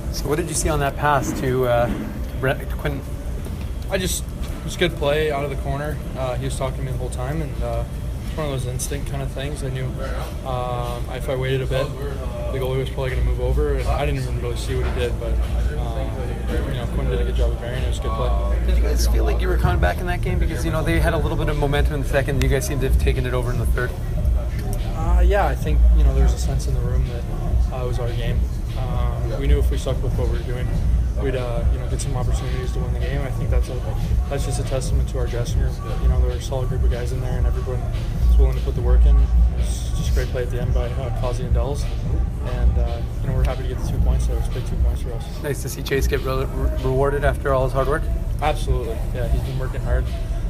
So what did you see on that pass to Quentin? It was good play out of the corner. He was talking to me the whole time, and it's one of those instinct kind of things. I knew if I waited a bit, the goalie was probably going to move over, and I didn't even really see what he did, but Quentin did a good job of bearing. It was a good play. Did you guys feel like you were coming back in that game? Because, they had a little bit of momentum in the second. You guys seemed to have taken it over in the third. Yeah, I think, there was a sense in the room that it was our game. We knew if we stuck with what we were doing, we'd get some opportunities to win the game. I think that's just a testament to our dressing room. There were a solid group of guys in there, and everyone was willing to put the work in. It was just a great play at the end by Causey and Dells, and we're happy to get the 2 points there. It's big 2 points for us. Nice to see Chase get rewarded after all his hard work. Absolutely, yeah. He's been working hard.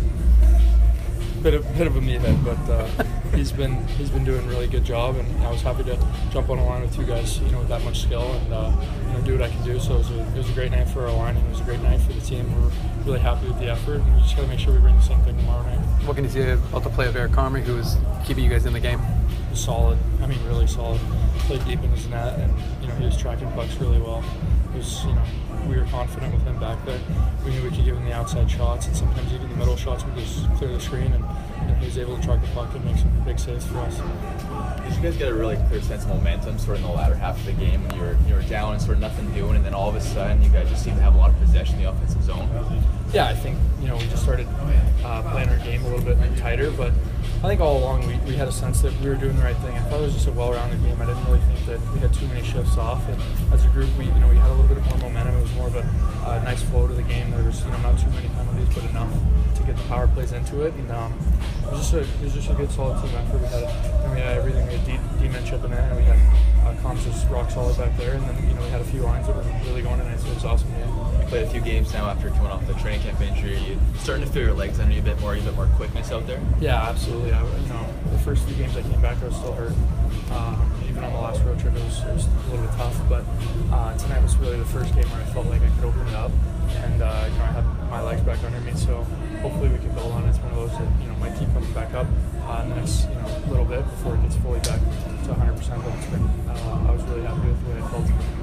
Bit of a meathead, but he's been doing a really good job, and I was happy to jump on a line with two guys, with that much skill, and do what I can do. So it was a great night for our line, and it was a great night for the team. We're really happy with the effort, and we just got to make sure we bring the same thing tomorrow night. What can you say about the play of Eric Comrie, who was keeping you guys in the game? Solid. Really solid. Played deep in his net, and he was tracking pucks really well. It was, we were confident with him back there. We knew we could give him the outside shots, and sometimes even the middle shots would just clear the screen, and he was able to track the puck and make some big saves for us. Did you guys get a really clear sense of momentum sort of in the latter half of the game when you were down and sort of nothing doing, and then all of a sudden you guys just seemed to have a lot of possession in the offensive zone? Yeah, I think we just started playing our game a little bit tighter, but I think all along we had a sense that we were doing the right thing. I thought it was just a well-rounded game. I didn't really think that we had too many shifts off, and as a group we had a little bit more momentum. It was more of a nice flow to the game. There was not too many penalties, but enough to get the power plays into it, and it was just a good solid team effort. We had everything. We had D-men chipping in, and we had comms just rock solid back there, and then we had a few lines that were really going tonight, so it was awesome. You played a few games now after coming off the training camp injury. You starting to feel your legs under you a bit more quickness out there? Yeah, absolutely. The first few games I came back, I was still hurt. Even on the last road trip, it was a little bit tough, but tonight was really the first game where I felt like I could open it up, and I had my legs back under me, so hopefully we can build on it. It's one of those that might keep coming back up in the next little bit before it gets fully back to 100%, but it's been, I was really happy with the way it felt.